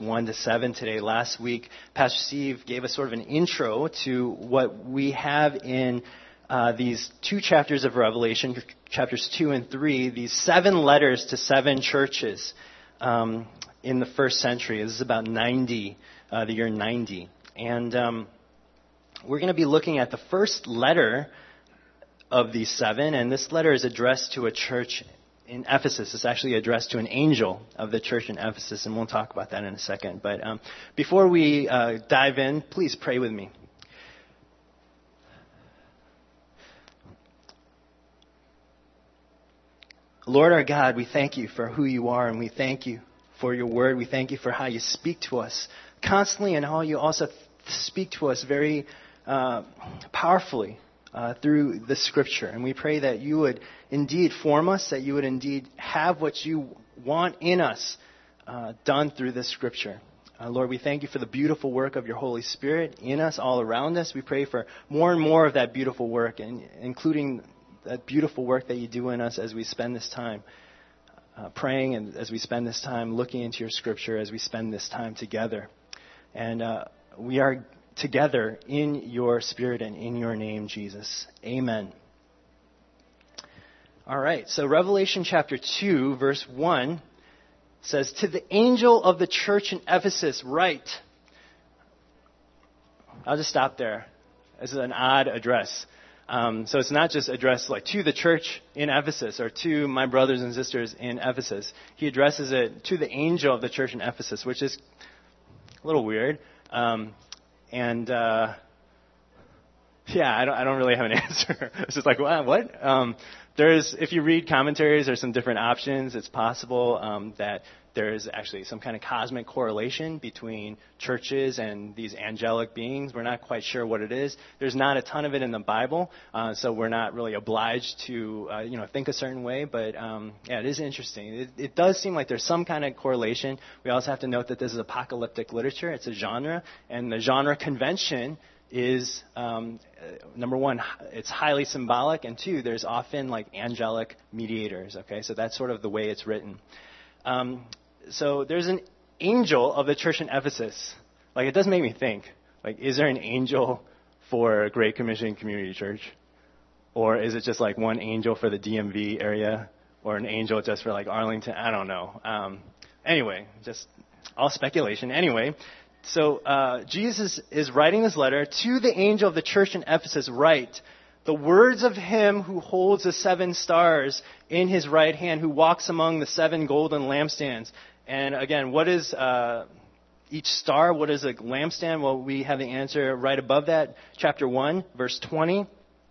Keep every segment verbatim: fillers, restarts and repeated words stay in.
one to seven today. Last week, Pastor Steve gave us sort of an intro to what we have in uh, these two chapters of Revelation, chapters two and three, these seven letters to seven churches um, in the first century. This is about ninety, uh, the year ninety. And um, we're going to be looking at the first letter of these seven, and this letter is addressed to a church in Ephesus. It's actually addressed to an angel of the church in Ephesus, and we'll talk about that in a second. But um, before we uh, dive in, please pray with me. Lord our God, we thank you for who you are, and we thank you for your word. We thank you for how you speak to us constantly, and how you also speak to us very uh, powerfully Uh, through the scripture. And we pray that you would indeed form us, that you would indeed have what you want in us uh, done through this scripture. Uh, Lord, we thank you for the beautiful work of your Holy Spirit in us, all around us. We pray for more and more of that beautiful work, and including that beautiful work that you do in us as we spend this time uh, praying, and as we spend this time looking into your scripture, as we spend this time together. And uh, we are together in your spirit and in your name, Jesus. Amen. All right, so Revelation chapter two, verse one says, "To the angel of the church in Ephesus write." I'll just stop there. This is an odd address. Um, so it's not just addressed like to the church in Ephesus or to my brothers and sisters in Ephesus. He addresses it to the angel of the church in Ephesus, which is a little weird. Um, And, uh, yeah, I don't, I don't really have an answer. It's just like, what? what? Um, there's, if you read commentaries, there's some different options. It's possible um, that there is actually some kind of cosmic correlation between churches and these angelic beings. We're not quite sure what it is. There's not a ton of it in the Bible, uh, so we're not really obliged to, uh, you know, think a certain way. But um, yeah, it is interesting. It, it does seem like there's some kind of correlation. We also have to note that this is apocalyptic literature. It's a genre, and the genre convention is um, number one, it's highly symbolic, and two, there's often like angelic mediators. Okay, so that's sort of the way it's written. Um, so there's an angel of the church in Ephesus. Like, it does make me think, like, is there an angel for Great Commission Community Church? Or is it just like one angel for the D M V area? Or an angel just for like Arlington? I don't know. Um, anyway, just all speculation. Anyway, so uh, Jesus is writing this letter to the angel of the church in Ephesus. Write, "The words of him who holds the seven stars in his right hand, who walks among the seven golden lampstands." And again, what is uh, each star? What is a lampstand? Well, we have the answer right above that. Chapter one, verse twenty.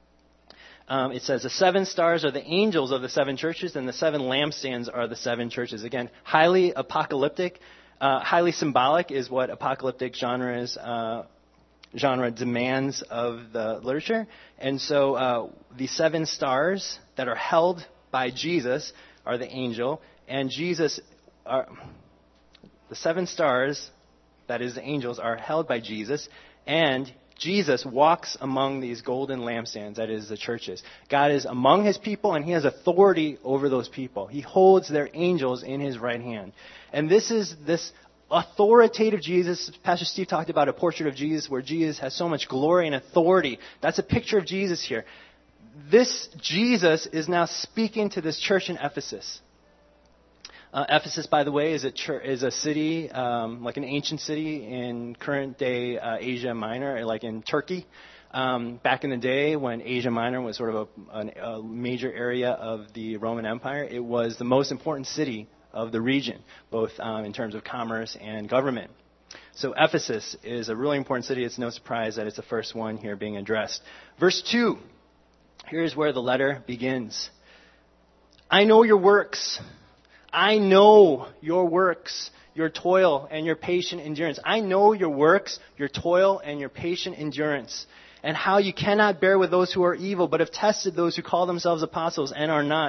Um, it says, "The seven stars are the angels of the seven churches, and the seven lampstands are the seven churches." Again, highly apocalyptic, uh, highly symbolic is what apocalyptic genre is. Uh, genre demands of the literature. And so uh, the seven stars that are held by Jesus are the angel, and Jesus are the seven stars, that is the angels, are held by Jesus, and Jesus walks among these golden lampstands, that is the churches. God is among his people, and he has authority over those people. He holds their angels in his right hand. And this is this authoritative Jesus. Pastor Steve talked about a portrait of Jesus where Jesus has so much glory and authority. That's a picture of Jesus here. This Jesus is now speaking to this church in Ephesus. Uh, Ephesus, by the way, is a church, is a city, um, like an ancient city in current day uh, Asia Minor, like in Turkey. Um, back in the day when Asia Minor was sort of a, a major area of the Roman Empire, it was the most important city of the region, both um, in terms of commerce and government. So Ephesus is a really important city. It's no surprise that it's the first one here being addressed. Verse two, here's where the letter begins. "I know your works. I know your works, your toil and your patient endurance." I know your works, your toil and your patient endurance, and how you cannot bear with those who are evil, but have tested those who call themselves apostles and are not,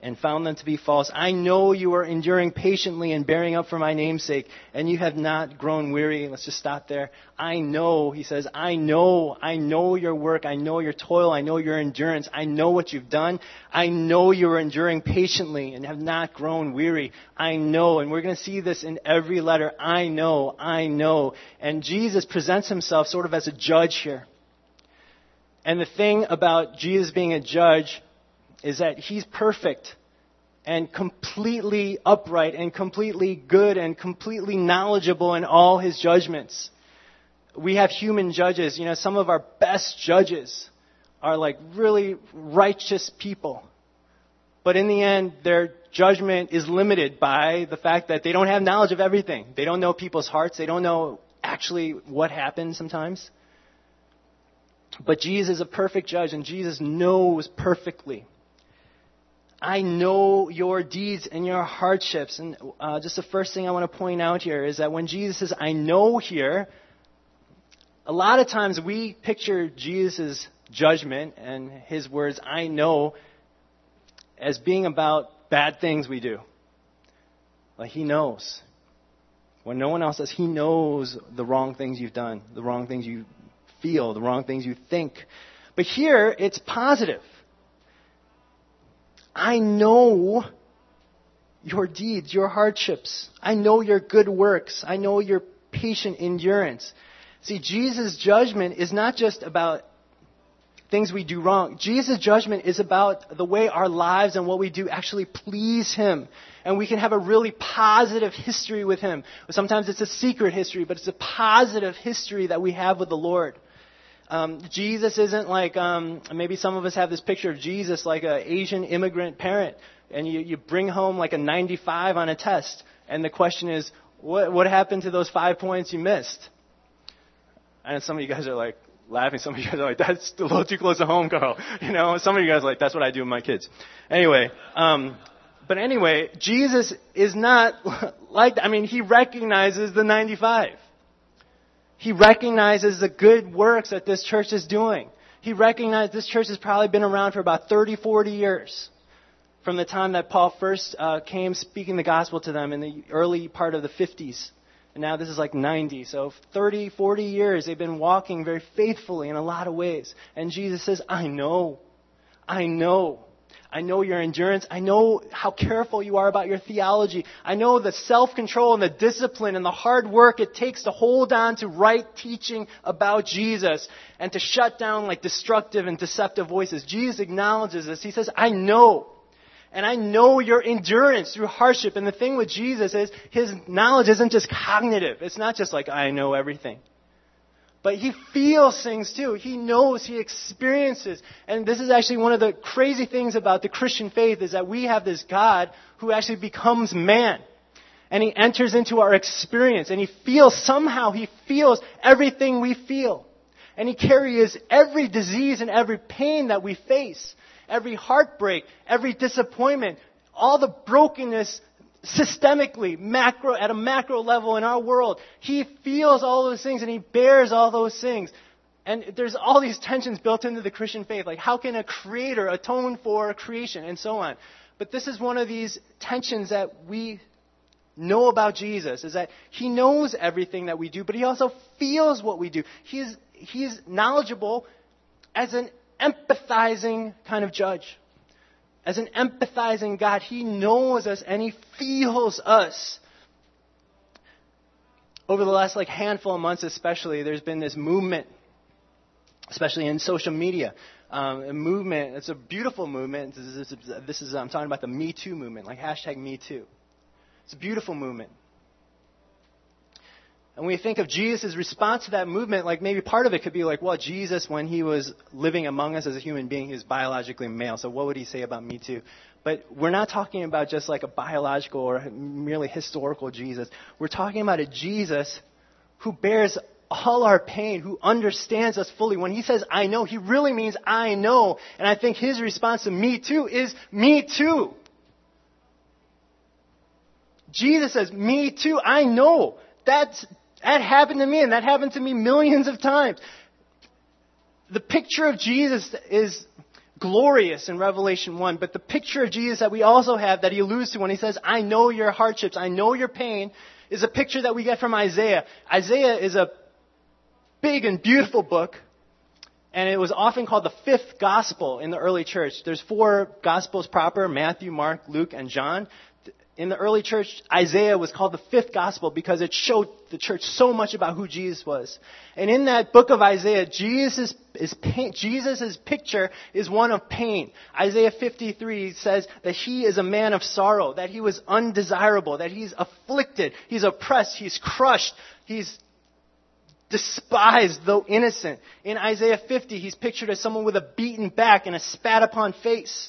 and found them to be false. I know you are enduring patiently and bearing up for my name's sake, and you have not grown weary. Let's just stop there. I know, he says, I know, I know your work. I know your toil. I know your endurance. I know what you've done. I know you are enduring patiently and have not grown weary. I know, and we're going to see this in every letter. I know, I know. And Jesus presents himself sort of as a judge here. And the thing about Jesus being a judge is that he's perfect and completely upright and completely good and completely knowledgeable in all his judgments. We have human judges. You know, some of our best judges are like really righteous people. But in the end, their judgment is limited by the fact that they don't have knowledge of everything. They don't know people's hearts. They don't know actually what happened sometimes. But Jesus is a perfect judge, and Jesus knows perfectly. I know your deeds and your hardships. And uh, just the first thing I want to point out here is that when Jesus says, I know here, a lot of times we picture Jesus' judgment and his words, I know, as being about bad things we do. Like he knows. When no one else does, he knows the wrong things you've done, the wrong things you feel, the wrong things you think. But here, it's positive. I know your deeds, your hardships. I know your good works. I know your patient endurance. See, Jesus' judgment is not just about things we do wrong. Jesus' judgment is about the way our lives and what we do actually please him. And we can have a really positive history with him. Sometimes it's a secret history, but it's a positive history that we have with the Lord. Um, Jesus isn't like, um, maybe some of us have this picture of Jesus like an Asian immigrant parent. And you, you bring home like a ninety-five on a test. And the question is, what, what happened to those five points you missed? And some of you guys are like laughing. Some of you guys are like, that's a little too close to home, Carl. You know, some of you guys are like, that's what I do with my kids. Anyway, um, but anyway, Jesus is not like, I mean, he recognizes the ninety-five. He recognizes the good works that this church is doing. He recognized this church has probably been around for about thirty, forty years. From the time that Paul first uh, came speaking the gospel to them in the early part of the fifties. And now this is like ninety. So thirty, forty years they've been walking very faithfully in a lot of ways. And Jesus says, I know. I know. I know your endurance. I know how careful you are about your theology. I know the self-control and the discipline and the hard work it takes to hold on to right teaching about Jesus and to shut down like destructive and deceptive voices. Jesus acknowledges this. He says, I know. And I know your endurance through hardship. And the thing with Jesus is his knowledge isn't just cognitive. It's not just like, I know everything. But he feels things too. He knows, he experiences. And this is actually one of the crazy things about the Christian faith is that we have this God who actually becomes man. And he enters into our experience. And he feels, somehow he feels everything we feel. And he carries every disease and every pain that we face. Every heartbreak, every disappointment, all the brokenness systemically, macro, at a macro level in our world. He feels all those things and he bears all those things. And there's all these tensions built into the Christian faith. Like, how can a creator atone for creation and so on? But this is one of these tensions that we know about Jesus, is that he knows everything that we do, but he also feels what we do. He's, he's knowledgeable as an empathizing kind of judge. As an empathizing God, he knows us and he feels us. Over the last like handful of months especially, there's been this movement, especially in social media, um, a movement. It's a beautiful movement. This is, this is I'm talking about the Me Too movement, like hashtag Me Too. It's a beautiful movement. And when you think of Jesus' response to that movement, like maybe part of it could be like, well, Jesus, when he was living among us as a human being, he was biologically male. So what would he say about Me Too? But we're not talking about just like a biological or merely historical Jesus. We're talking about a Jesus who bears all our pain, who understands us fully. When he says, I know, he really means I know. And I think his response to Me Too is Me Too. Jesus says, Me too, I know. That's That happened to me, and that happened to me millions of times. The picture of Jesus is glorious in Revelation one. But the picture of Jesus that we also have that he alludes to when he says, I know your hardships, I know your pain, is a picture that we get from Isaiah. Isaiah is a big and beautiful book, and it was often called the fifth gospel in the early church. There's four gospels proper, Matthew, Mark, Luke, and John. In the early church, Isaiah was called the fifth gospel because it showed the church so much about who Jesus was. And in that book of Isaiah, Jesus' is pain, Jesus' picture is one of pain. Isaiah fifty-three says that he is a man of sorrow, that he was undesirable, that he's afflicted, he's oppressed, he's crushed, he's despised, though innocent. In Isaiah fifty, he's pictured as someone with a beaten back and a spat upon face.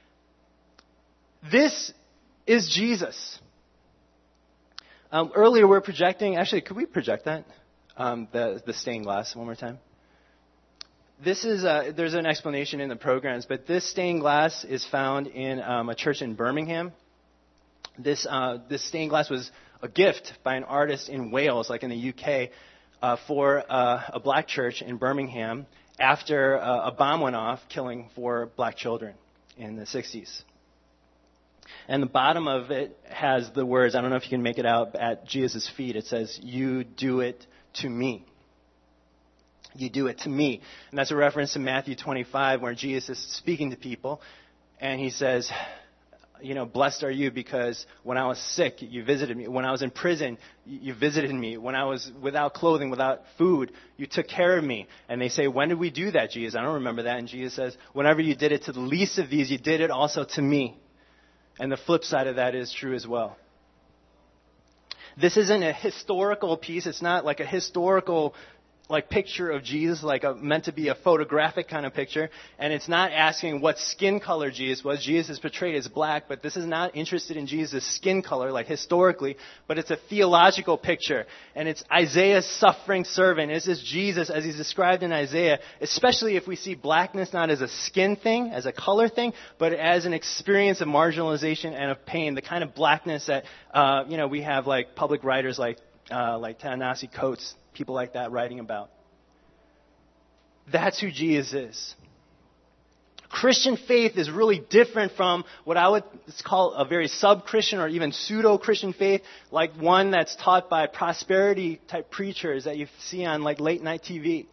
This is Jesus. Um, earlier we were projecting, actually, could we project that? Um, the, the stained glass one more time. This is, uh, there's an explanation in the programs, but this stained glass is found in um, a church in Birmingham. This, uh, this stained glass was a gift by an artist in Wales, like in the U K, uh, for uh, a black church in Birmingham after uh, a bomb went off, killing four black children in the sixties. And the bottom of it has the words, I don't know if you can make it out, at Jesus' feet. It says, you do it to me. You do it to me. And that's a reference to Matthew twenty-five where Jesus is speaking to people. And he says, you know, blessed are you because when I was sick, you visited me. When I was in prison, you visited me. When I was without clothing, without food, you took care of me. And they say, when did we do that, Jesus? I don't remember that. And Jesus says, whenever you did it to the least of these, you did it also to me. And the flip side of that is true as well. This isn't a historical piece. It's not like a historical like picture of Jesus, like a, meant to be a photographic kind of picture. And it's not asking what skin color Jesus was. Jesus is portrayed as black, but this is not interested in Jesus' skin color, like historically, but it's a theological picture. And it's Isaiah's suffering servant. This is Jesus as he's described in Isaiah, especially if we see blackness not as a skin thing, as a color thing, but as an experience of marginalization and of pain, the kind of blackness that, uh, you know, we have like public writers like, uh, like Ta-Nehisi Coates, people like that writing about. That's who Jesus is. Christian faith is really different from what I would call a very sub-Christian or even pseudo-Christian faith, like one that's taught by prosperity-type preachers that you see on like late-night T V.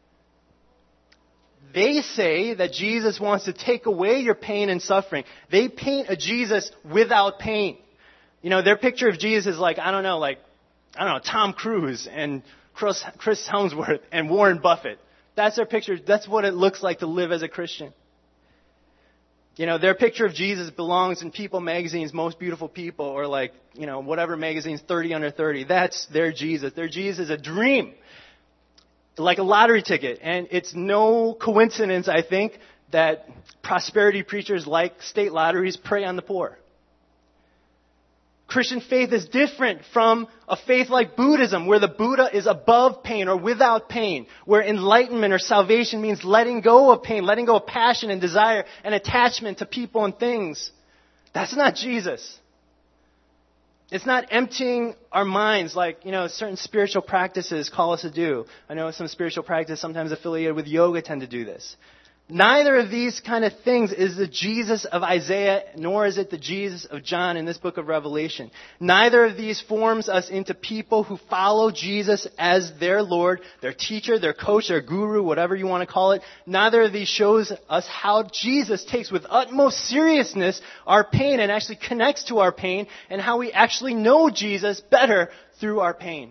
They say that Jesus wants to take away your pain and suffering. They paint a Jesus without pain. You know, their picture of Jesus is like, I don't know, like, I don't know, Tom Cruise and Chris, Chris Helmsworth and Warren Buffett. That's their picture. That's what it looks like to live as a Christian. You know, their picture of Jesus belongs in People magazine's Most Beautiful People or like, you know, whatever magazine's thirty under thirty. That's their Jesus. Their Jesus is a dream. Like a lottery ticket. And it's no coincidence, I think, that prosperity preachers like state lotteries prey on the poor. Christian faith is different from a faith like Buddhism, where the Buddha is above pain or without pain, where enlightenment or salvation means letting go of pain, letting go of passion and desire and attachment to people and things. That's not Jesus. It's not emptying our minds like, you know, certain spiritual practices call us to do. I know some spiritual practices sometimes affiliated with yoga tend to do this. Neither of these kind of things is the Jesus of Isaiah, nor is it the Jesus of John in this book of Revelation. Neither of these forms us into people who follow Jesus as their Lord, their teacher, their coach, their guru, whatever you want to call it. Neither of these shows us how Jesus takes with utmost seriousness our pain and actually connects to our pain and how we actually know Jesus better through our pain.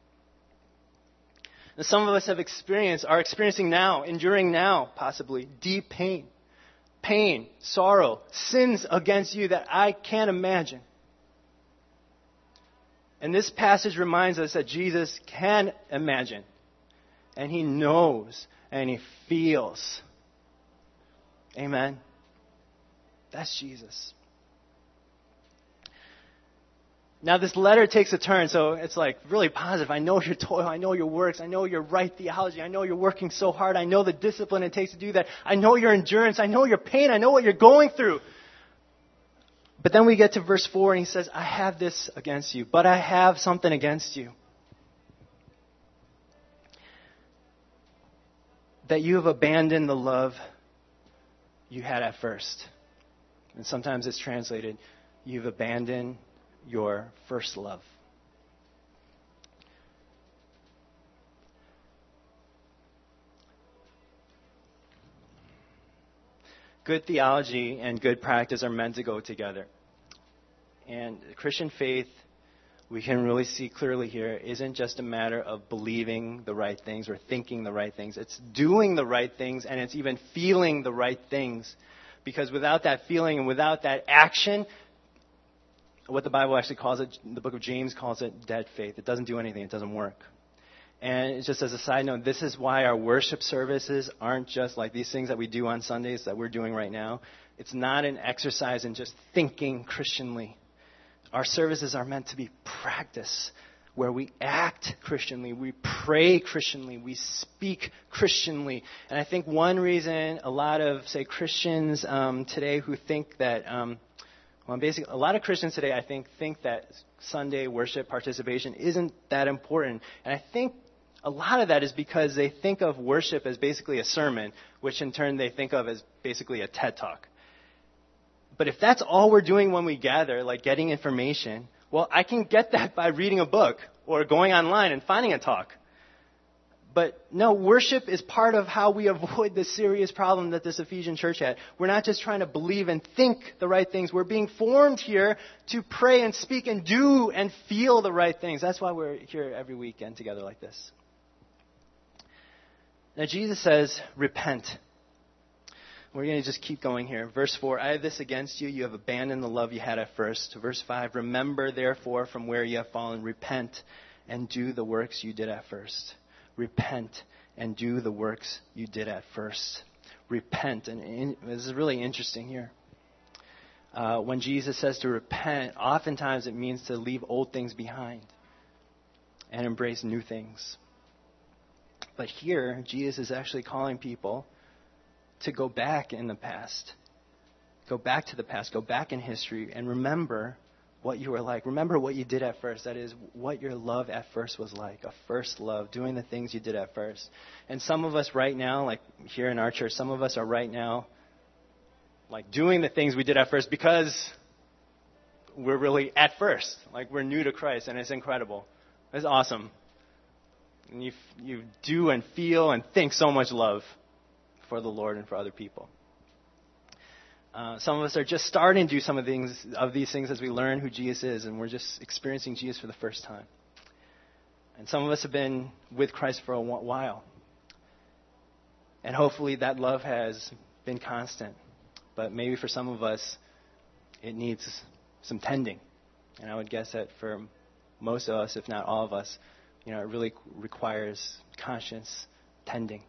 And some of us have experienced, are experiencing now, enduring now, possibly, deep pain. Pain, sorrow, sins against you that I can't imagine. And this passage reminds us that Jesus can imagine. And He knows and He feels. Amen. That's Jesus. Now this letter takes a turn, so it's like really positive. I know your toil, I know your works, I know your right theology, I know you're working so hard, I know the discipline it takes to do that, I know your endurance, I know your pain, I know what you're going through. But then we get to verse four and he says, I have this against you, but I have something against you. That you have abandoned the love you had at first. And sometimes it's translated, you've abandoned your first love. Good theology and good practice are meant to go together. And Christian faith, we can really see clearly here, isn't just a matter of believing the right things or thinking the right things. It's doing the right things, and it's even feeling the right things. Because without that feeling and without that action, what the Bible actually calls it, the book of James calls it dead faith. It doesn't do anything. It doesn't work. And just as a side note, this is why our worship services aren't just like these things that we do on Sundays that we're doing right now. It's not an exercise in just thinking Christianly. Our services are meant to be practice, where we act Christianly, we pray Christianly, we speak Christianly. And I think one reason a lot of, say, Christians um, today who think that, um, well, basically, a lot of Christians today, I think, think that Sunday worship participation isn't that important. And I think a lot of that is because they think of worship as basically a sermon, which in turn they think of as basically a TED Talk. But if that's all we're doing when we gather, like getting information, well, I can get that by reading a book or going online and finding a talk. But no, worship is part of how we avoid the serious problem that this Ephesian church had. We're not just trying to believe and think the right things. We're being formed here to pray and speak and do and feel the right things. That's why we're here every weekend together like this. Now, Jesus says, repent. We're going to just keep going here. Verse four, I have this against you. You have abandoned the love you had at first. Verse five, remember therefore from where you have fallen. Repent and do the works you did at first. Repent and do the works you did at first. Repent. And in, this is really interesting here. Uh, when Jesus says to repent, oftentimes it means to leave old things behind and embrace new things. But here, Jesus is actually calling people to go back in the past. Go back to the past. Go back in history and remember what you were like. Remember what you did at first. That is, what your love at first was like. A first love. Doing the things you did at first. And some of us right now, like here in our church, some of us are right now like doing the things we did at first because we're really at first. Like we're new to Christ, and it's incredible. It's awesome. And you, you do and feel and think so much love for the Lord and for other people. Uh, some of us are just starting to do some of things of these things as we learn who Jesus is, and we're just experiencing Jesus for the first time. And some of us have been with Christ for a while. And hopefully that love has been constant. But maybe for some of us, it needs some tending. And I would guess that for most of us, if not all of us, you know, it really requires conscious tending.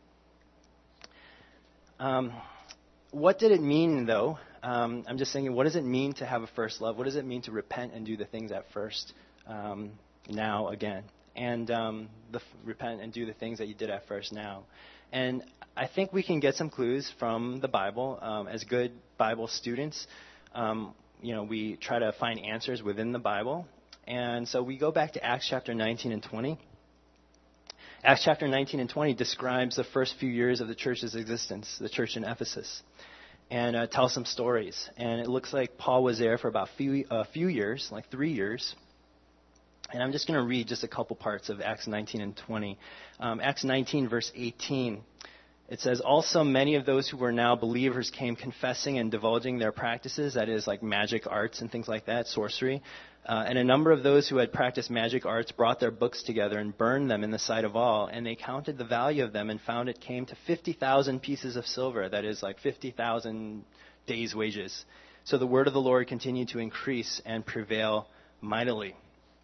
Um, what did it mean, though? Um, I'm just thinking, what does it mean to have a first love? What does it mean to repent and do the things at first, um, now again? And um, the, repent and do the things that you did at first now. And I think we can get some clues from the Bible. Um, as good Bible students, um, you know, we try to find answers within the Bible. And so we go back to Acts chapter nineteen and twenty. Acts chapter nineteen and twenty describes the first few years of the church's existence, the church in Ephesus, and uh, tells some stories. And it looks like Paul was there for about a few, uh, few years, like three years. And I'm just going to read just a couple parts of Acts nineteen and twenty. Um, Acts nineteen, verse eighteen. It says, also many of those who were now believers came confessing and divulging their practices, that is, like magic arts and things like that, sorcery. Uh, and a number of those who had practiced magic arts brought their books together and burned them in the sight of all. And they counted the value of them and found it came to fifty thousand pieces of silver, that is, like fifty thousand days' wages. So the word of the Lord continued to increase and prevail mightily.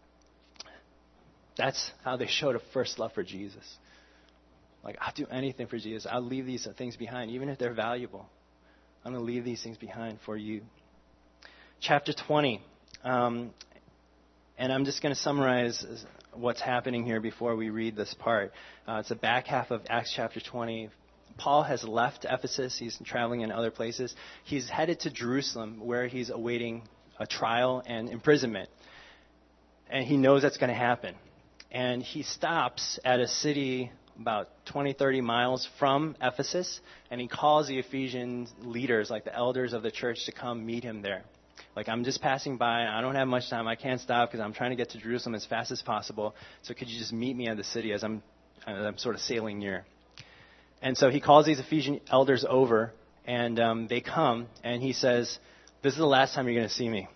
That's how they showed a first love for Jesus. Like, I'll do anything for Jesus. I'll leave these things behind, even if they're valuable. I'm going to leave these things behind for you. Chapter twenty. Um, and I'm just going to summarize what's happening here before we read this part. Uh, it's the back half of Acts chapter twenty. Paul has left Ephesus. He's traveling in other places. He's headed to Jerusalem, where he's awaiting a trial and imprisonment. And he knows that's going to happen. And he stops at a city about twenty, thirty miles from Ephesus, and he calls the Ephesian leaders, like the elders of the church, to come meet him there. Like, I'm just passing by, and I don't have much time. I can't stop because I'm trying to get to Jerusalem as fast as possible. So could you just meet me at the city as I'm, as I'm sort of sailing near? And so he calls these Ephesian elders over, and um, they come, and he says, this is the last time you're going to see me.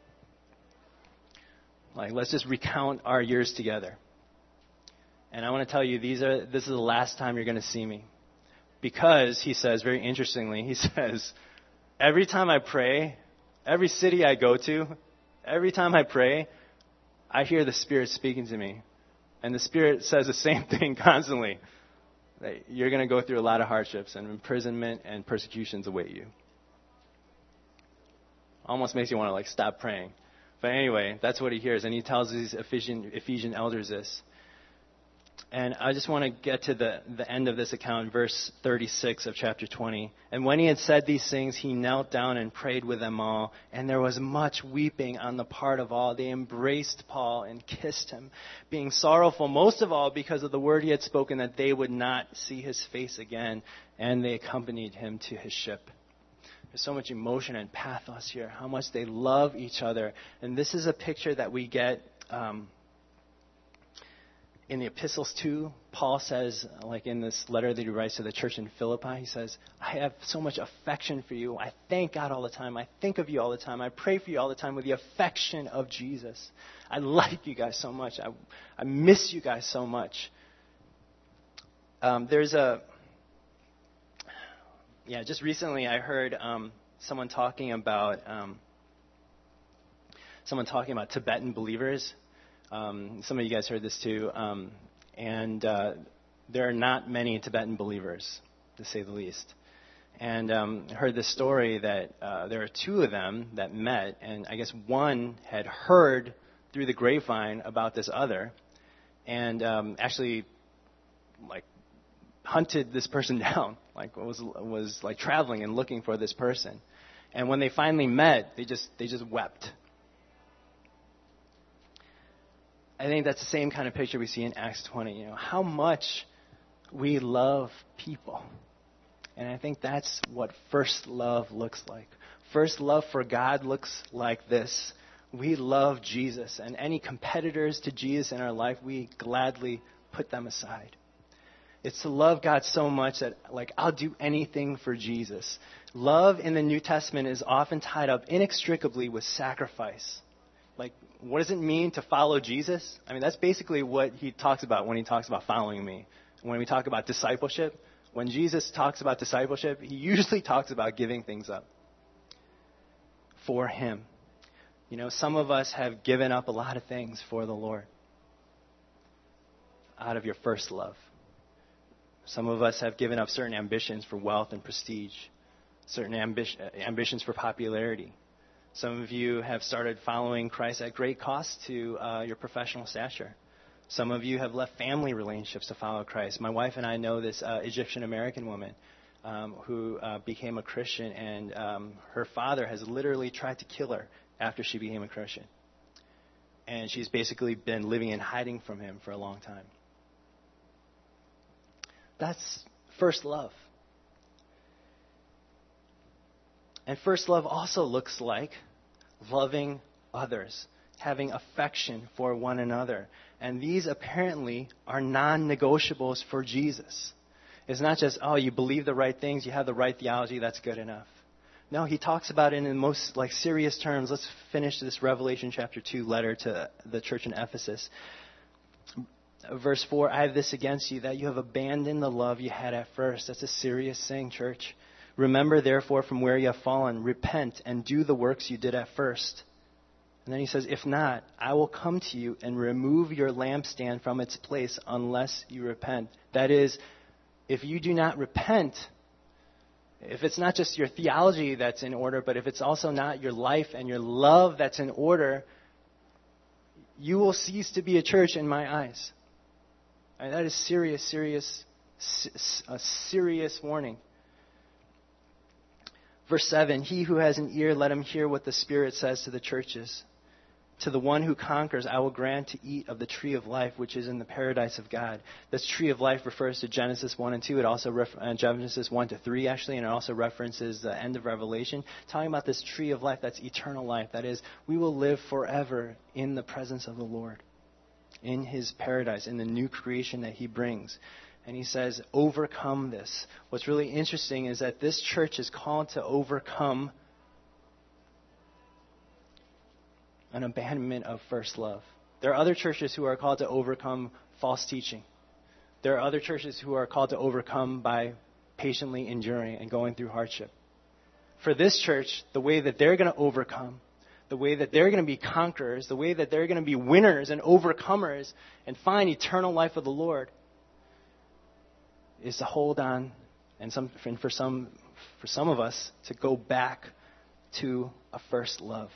Like, let's just recount our years together. And I want to tell you, these are this is the last time you're going to see me. Because, he says, very interestingly, he says, every time I pray, every city I go to, every time I pray, I hear the Spirit speaking to me. And the Spirit says the same thing constantly. That you're going to go through a lot of hardships, and imprisonment and persecutions await you. Almost makes you want to, like, stop praying. But anyway, that's what he hears. And he tells these Ephesian, Ephesian elders this. And I just want to get to the, the end of this account, verse thirty-six of chapter twenty. And when he had said these things, he knelt down and prayed with them all. And there was much weeping on the part of all. They embraced Paul and kissed him, being sorrowful most of all because of the word he had spoken, that they would not see his face again. And they accompanied him to his ship. There's so much emotion and pathos here, how much they love each other. And this is a picture that we get um, in the epistles too. Paul says, like in this letter that he writes to the church in Philippi, he says, I have so much affection for you. I thank God all the time. I think of you all the time. I pray for you all the time with the affection of Jesus. I like you guys so much. I, I miss you guys so much. Um, there's a... Yeah, just recently I heard um, someone talking about um, someone talking about Tibetan believers. Um, some of you guys heard this too, um, and uh, there are not many Tibetan believers, to say the least. And um, I heard this story that uh, there are two of them that met, and I guess one had heard through the grapevine about this other, and um, actually, like, hunted this person down, like was was like traveling and looking for this person. And when they finally met, they just they just wept. I think that's the same kind of picture we see in Acts twenty, you know, how much we love people. And I think that's what first love looks like. First love for God looks like this. We love Jesus, and any competitors to Jesus in our life, we gladly put them aside. It's to love God so much that, like, I'll do anything for Jesus. Love in the New Testament is often tied up inextricably with sacrifice. Like, what does it mean to follow Jesus? I mean, that's basically what he talks about when he talks about following me. When we talk about discipleship, when Jesus talks about discipleship, he usually talks about giving things up for him. You know, some of us have given up a lot of things for the Lord out of your first love. Some of us have given up certain ambitions for wealth and prestige, certain ambi- ambitions for popularity. Some of you have started following Christ at great cost to uh, your professional stature. Some of you have left family relationships to follow Christ. My wife and I know this uh, Egyptian-American woman um, who uh, became a Christian, and um, her father has literally tried to kill her after she became a Christian. And she's basically been living in hiding from him for a long time. That's first love. And first love also looks like loving others, having affection for one another. And these apparently are non-negotiables for Jesus. It's not just, oh, you believe the right things, you have the right theology, that's good enough. No, he talks about it in the most like serious terms. Let's finish this Revelation chapter two letter to the church in Ephesus. Verse four, I have this against you, that you have abandoned the love you had at first. That's a serious thing, church. Remember, therefore, from where you have fallen, repent and do the works you did at first. And then he says, if not, I will come to you and remove your lampstand from its place unless you repent. That is, if you do not repent, if it's not just your theology that's in order, but if it's also not your life and your love that's in order, you will cease to be a church in my eyes. And that is serious, serious, a serious warning. Verse seven, he who has an ear, let him hear what the Spirit says to the churches. To the one who conquers, I will grant to eat of the tree of life, which is in the paradise of God. This tree of life refers to Genesis one and two. It also ref- uh, Genesis one to three, actually, and it also references the end of Revelation, talking about this tree of life that's eternal life. That is, we will live forever in the presence of the Lord, in his paradise, in the new creation that he brings. And he says, overcome this. What's really interesting is that this church is called to overcome an abandonment of first love. There are other churches who are called to overcome false teaching. There are other churches who are called to overcome by patiently enduring and going through hardship. For this church, the way that they're going to overcome, the way that they're going to be conquerors, the way that they're going to be winners and overcomers and find eternal life with the Lord is to hold on, and some and for some for some of us to go back to a first love.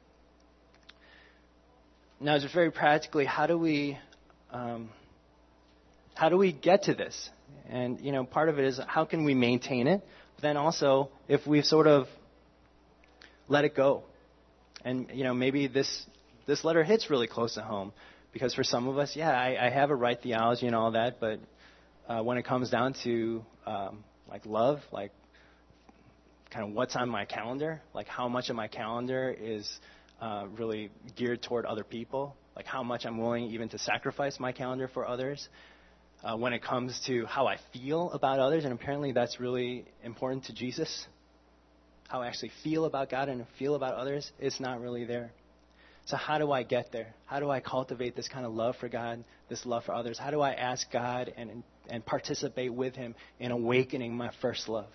Now, just very practically, how do we um, how do we get to this? And you know, part of it is how can we maintain it? But then also, if we've sort of let it go, and you know, maybe this this letter hits really close to home, because for some of us, yeah, I, I have a right theology and all that, but uh, when it comes down to um, like love, like kind of what's on my calendar, like how much of my calendar is Uh, really geared toward other people, like how much I'm willing even to sacrifice my calendar for others. Uh, when it comes to how I feel about others, and apparently that's really important to Jesus, how I actually feel about God and feel about others, it's not really there. So how do I get there? How do I cultivate this kind of love for God, this love for others? How do I ask God and and participate with him in awakening my first love?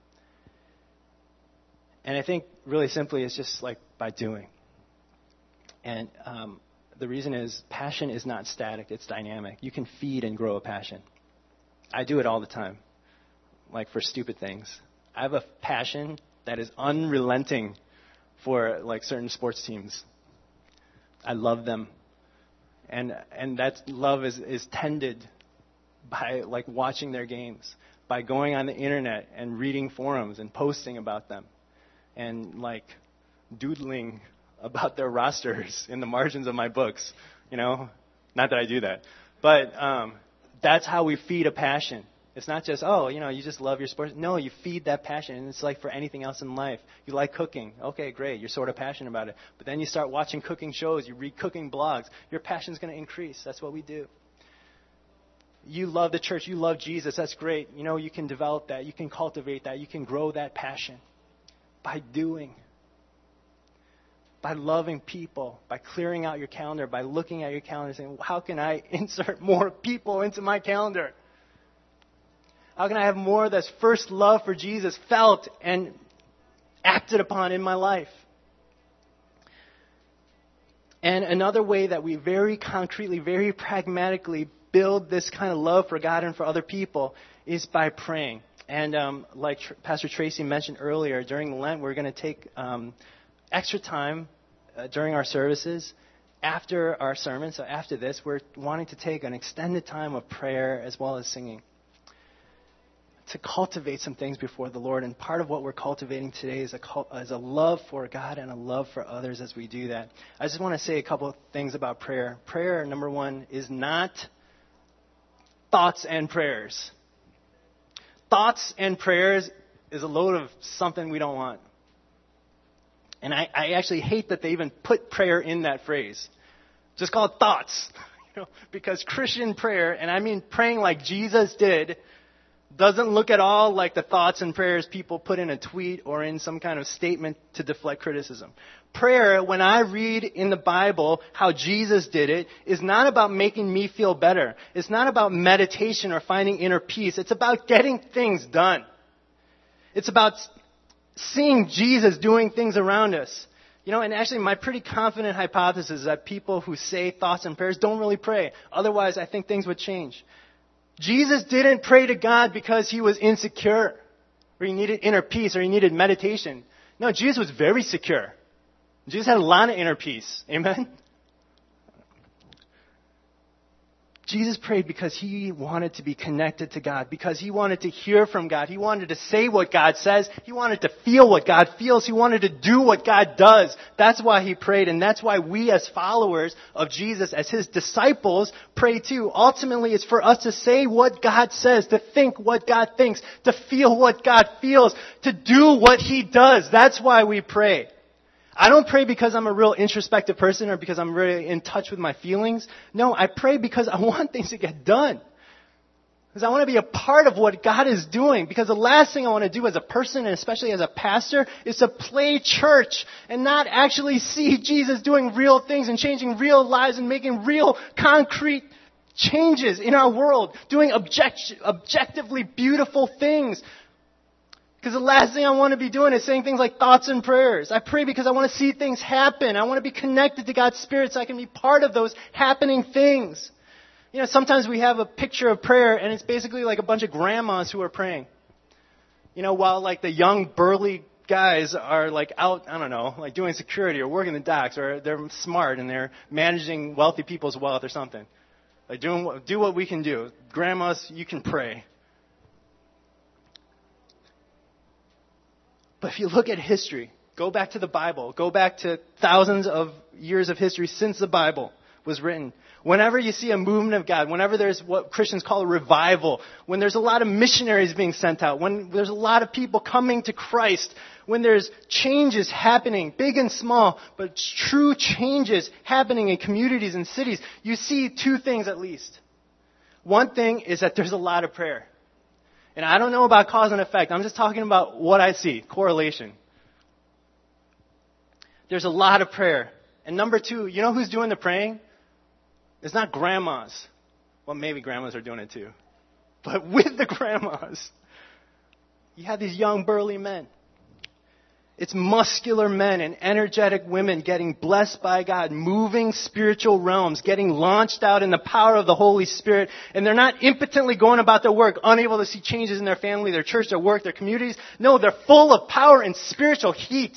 And I think really simply it's just like by doing. And um, the reason is passion is not static, it's dynamic. You can feed and grow a passion. I do it all the time, like for stupid things. I have a passion that is unrelenting for like certain sports teams. I love them. And and that love is, is tended by like watching their games, by going on the internet and reading forums and posting about them and like doodling about their rosters in the margins of my books, you know, not that I do that, but um, that's how we feed a passion. It's not just, oh, you know, you just love your sports. No, you feed that passion, and it's like for anything else in life. You like cooking. Okay, great. You're sort of passionate about it. But then you start watching cooking shows. You read cooking blogs. Your passion's going to increase. That's what we do. You love the church. You love Jesus. That's great. You know, you can develop that. You can cultivate that. You can grow that passion by doing. By loving people, by clearing out your calendar, by looking at your calendar and saying, well, how can I insert more people into my calendar? How can I have more of this first love for Jesus felt and acted upon in my life? And another way that we very concretely, very pragmatically build this kind of love for God and for other people is by praying. And um, like Tr- Pastor Tracy mentioned earlier, during Lent, we're going to take Um, extra time uh, during our services after our sermon. So after this, we're wanting to take an extended time of prayer as well as singing to cultivate some things before the Lord. And part of what we're cultivating today is a, is a love for God and a love for others as we do that. I just want to say a couple of things about prayer. Prayer, number one, is not thoughts and prayers. Thoughts and prayers is a load of something we don't want. And I, I actually hate that they even put prayer in that phrase. Just call it thoughts. You know, because Christian prayer, and I mean praying like Jesus did, doesn't look at all like the thoughts and prayers people put in a tweet or in some kind of statement to deflect criticism. Prayer, when I read in the Bible how Jesus did it, is not about making me feel better. It's not about meditation or finding inner peace. It's about getting things done. It's about seeing Jesus doing things around us. You know, and actually my pretty confident hypothesis is that people who say thoughts and prayers don't really pray. Otherwise, I think things would change. Jesus didn't pray to God because he was insecure, or he needed inner peace, or he needed meditation. No, Jesus was very secure. Jesus had a lot of inner peace. Amen? Jesus prayed because he wanted to be connected to God, because he wanted to hear from God. He wanted to say what God says. He wanted to feel what God feels. He wanted to do what God does. That's why he prayed, and that's why we as followers of Jesus, as his disciples, pray too. Ultimately, it's for us to say what God says, to think what God thinks, to feel what God feels, to do what he does. That's why we pray. I don't pray because I'm a real introspective person or because I'm really in touch with my feelings. No, I pray because I want things to get done. Because I want to be a part of what God is doing. Because the last thing I want to do as a person, and especially as a pastor, is to play church and not actually see Jesus doing real things and changing real lives and making real concrete changes in our world. Doing object- objectively beautiful things. Because the last thing I want to be doing is saying things like thoughts and prayers. I pray because I want to see things happen. I want to be connected to God's Spirit so I can be part of those happening things. You know, sometimes we have a picture of prayer and it's basically like a bunch of grandmas who are praying. You know, while like the young burly guys are like out, I don't know, like doing security or working the docks, or they're smart and they're managing wealthy people's wealth or something. Like doing, do what we can do. Grandmas, you can pray. But if you look at history, go back to the Bible, go back to thousands of years of history since the Bible was written. Whenever you see a movement of God, whenever there's what Christians call a revival, when there's a lot of missionaries being sent out, when there's a lot of people coming to Christ, when there's changes happening, big and small, but true changes happening in communities and cities, you see two things at least. One thing is that there's a lot of prayer. And I don't know about cause and effect. I'm just talking about what I see, correlation. There's a lot of prayer. And number two, you know who's doing the praying? It's not grandmas. Well, maybe grandmas are doing it too. But with the grandmas, you have these young burly men. It's muscular men and energetic women getting blessed by God, moving spiritual realms, getting launched out in the power of the Holy Spirit. And they're not impotently going about their work, unable to see changes in their family, their church, their work, their communities. No, they're full of power and spiritual heat.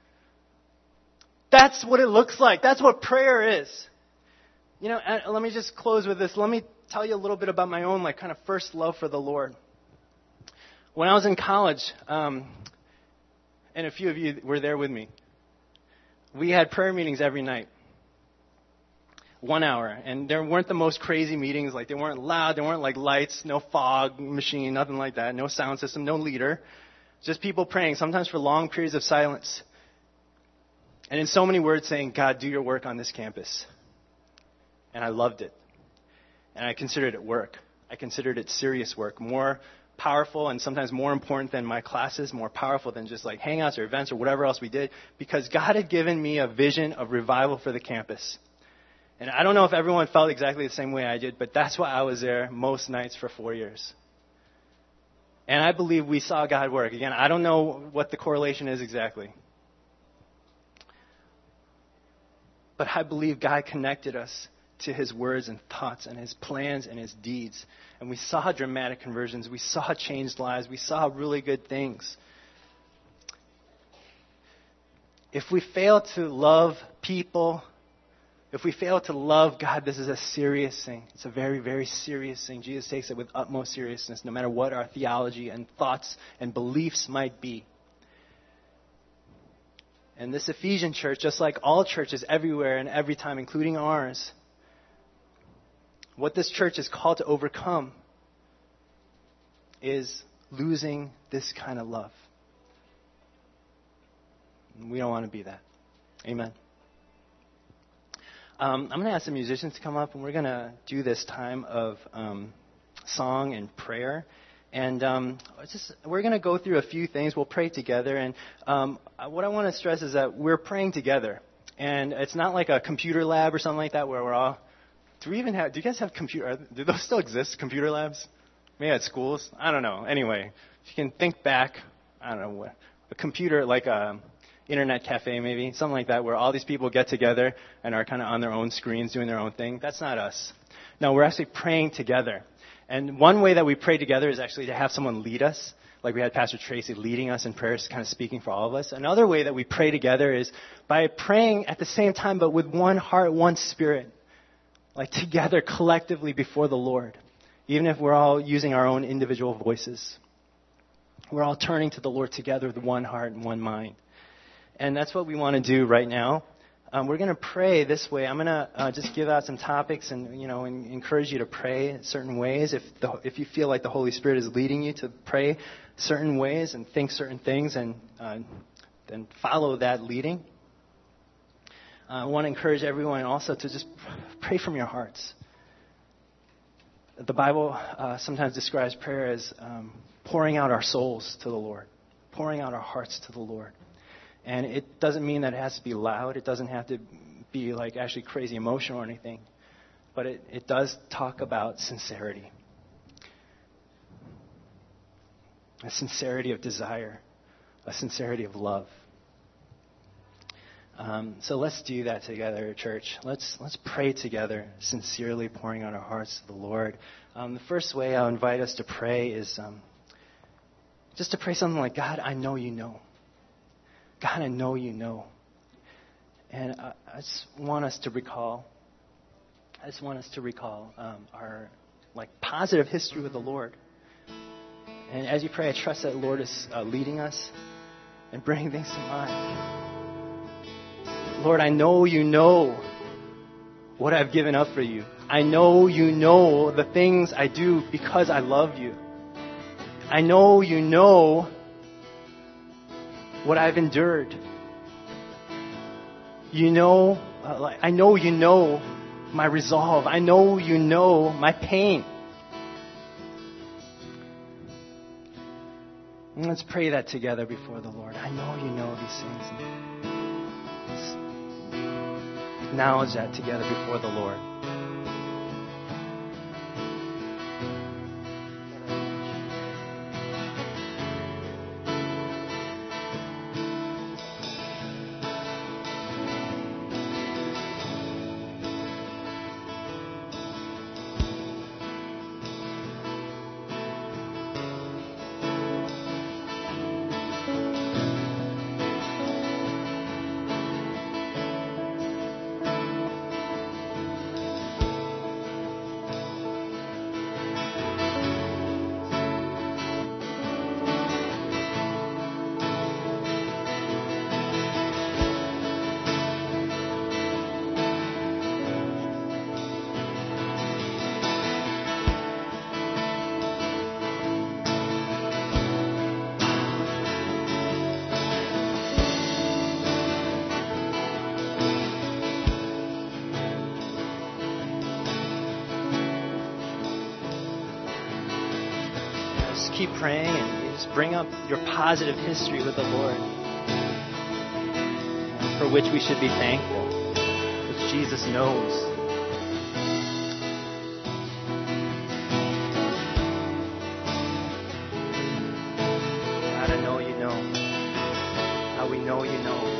That's what it looks like. That's what prayer is. You know, let me just close with this. Let me tell you a little bit about my own, like, kind of first love for the Lord. When I was in college, um, and a few of you were there with me, we had prayer meetings every night. One hour. And they weren't the most crazy meetings. Like, they weren't loud. They weren't like lights, no fog machine, nothing like that. No sound system, no leader. Just people praying, sometimes for long periods of silence. And in so many words saying, God, do your work on this campus. And I loved it. And I considered it work. I considered it serious work. More powerful and sometimes more important than my classes, more powerful than just like hangouts or events or whatever else we did, because God had given me a vision of revival for the campus. And I don't know if everyone felt exactly the same way I did, but that's why I was there most nights for four years. And I believe we saw God work. Again, I don't know what the correlation is exactly. But I believe God connected us to his words and thoughts and his plans and his deeds. And we saw dramatic conversions. We saw changed lives. We saw really good things. If we fail to love people, if we fail to love God, this is a serious thing. It's a very, very serious thing. Jesus takes it with utmost seriousness, no matter what our theology and thoughts and beliefs might be. And this Ephesian church, just like all churches everywhere and every time, including ours, what this church is called to overcome is losing this kind of love. We don't want to be that. Amen. Um, I'm going to ask the musicians to come up, and we're going to do this time of um, song and prayer. And um, just we're going to go through a few things. We'll pray together. And um, what I want to stress is that we're praying together. And it's not like a computer lab or something like that where we're all... Do we even have, do you guys have computer, do those still exist, computer labs? Maybe at schools? I don't know. Anyway, if you can think back, I don't know, what, a computer, like a internet cafe maybe, something like that, where all these people get together and are kind of on their own screens doing their own thing. That's not us. No, we're actually praying together. And one way that we pray together is actually to have someone lead us. Like we had Pastor Tracy leading us in prayers, kind of speaking for all of us. Another way that we pray together is by praying at the same time, but with one heart, one spirit. like together collectively before the Lord, even if we're all using our own individual voices. We're all turning to the Lord together with one heart and one mind. And that's what we want to do right now. Um, we're going to pray this way. I'm going to uh, just give out some topics and, you know, and encourage you to pray certain ways. If the, if you feel like the Holy Spirit is leading you to pray certain ways and think certain things, and uh, then follow that leading. Uh, I want to encourage everyone also to just pray from your hearts. The Bible uh, sometimes describes prayer as um, pouring out our souls to the Lord, pouring out our hearts to the Lord. And it doesn't mean that it has to be loud. It doesn't have to be like actually crazy emotional or anything. But it, it does talk about sincerity. A sincerity of desire. A sincerity of love. Um, so let's do that together, church. Let's let's pray together, sincerely pouring out our hearts to the Lord. Um, the first way I'll invite us to pray is um, just to pray something like, God, I know you know. God, I know you know. And I, I just want us to recall, I just want us to recall um, our like positive history with the Lord. And as you pray, I trust that the Lord is uh, leading us and bringing things to mind. Lord, I know you know what I've given up for you. I know you know the things I do because I love you. I know you know what I've endured. You know, uh, like, I know you know my resolve. I know you know my pain. And let's pray that together before the Lord. I know you know these things. Acknowledge that together before the Lord. Keep praying and just bring up your positive history with the Lord, for which we should be thankful, which Jesus knows. God, I know you know how we know you know.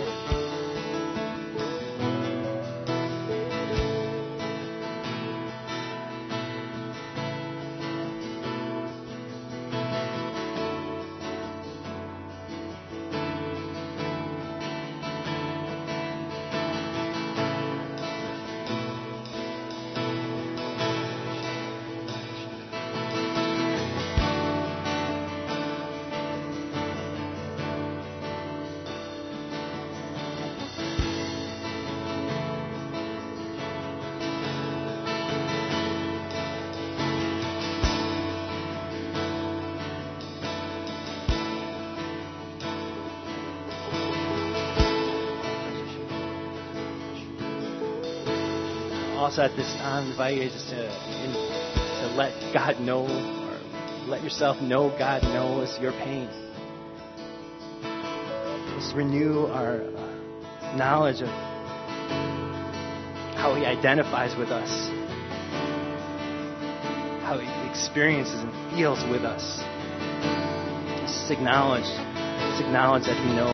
Also at this time, I invite you just to, in, to let God know, or let yourself know God knows your pain. Just renew our uh, knowledge of how He identifies with us, how He experiences and feels with us. Just acknowledge, just acknowledge that He knows.